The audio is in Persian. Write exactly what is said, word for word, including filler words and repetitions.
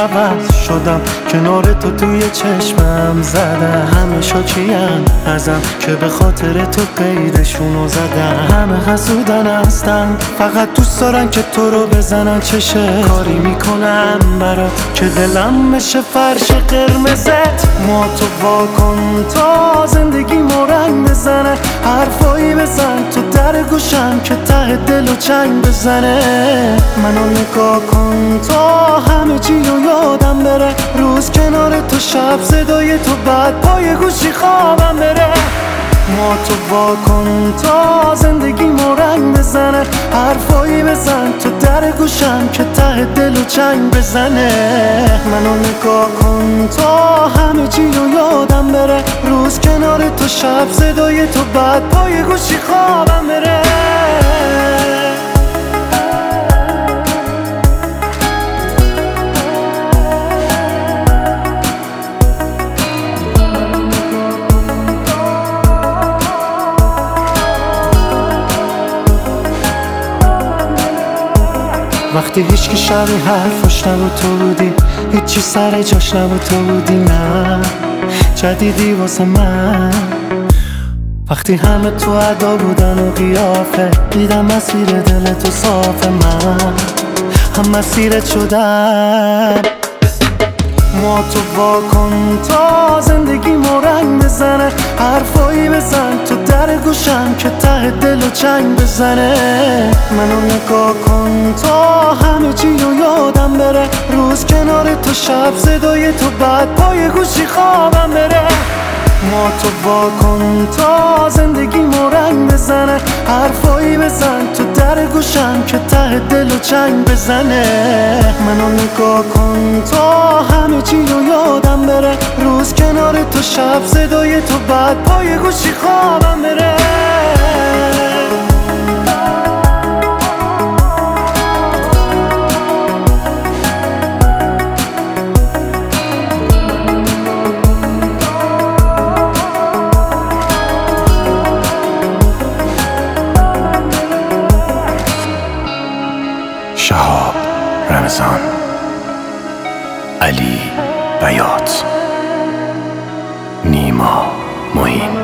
عوض شدم، کنار تو توی چشمم زدم. همه شاکیان ازم که به خاطر تو قیدشونو زدم. همه حسودن هستن، فقط دوست دارن که تو رو بزنن. چشه کاری میکنم برات که دلم بشه فرش قرمزت. ما تو واکن تا زندگی ما رنگ بزنه. حرفایی بزن تو در گوشم که ته دل و چنگ بزنه. منو نگاه کن تا همه چی رو یادم بره. روز کنار تو، شب صدای تو، بعد پای گوشی خوابم بره. ما تو واکن تا زندگی ما رنگ بزنه. حرفایی بزن تو در گوشم که ته دل و چنگ بزنه. منو نگاه کن تا همه چی رو یادم بره. روز کنار تو، شب صدای تو، بعد پای گوشی خوابم بره. وقتی هیچکی شبیه حرفاش نبود تو بودی، هیچی سر جاش نبود تو بودی. نه جدیدی واسه من. وقتی همه تو ادا بودن و قیافه، دیدم مسیر دل تو صافه. من هم مسیرت شدم. ما تو واکن تا زندگی ما رنگ بزنه. حرفایی بزن تو در گوشم که ته دل و چنگ بزنه. منو نگاه کن تا همه چی رو یادم بره. روز کنار تو، شب صدای تو، بعد پای گوشی خوابم بره. ما تو واکن تا زندگی ما رنگ بزنه. حرفایی بزن تو در گوشم که ته دل و چنگ بزنه. منو نگاه کن تا همه چی رو یادم بره. روز کنار تو، شب صدای تو، بعد پای گوشی خوابم بره. شهاب رمضان، علی بیات، نیما معین.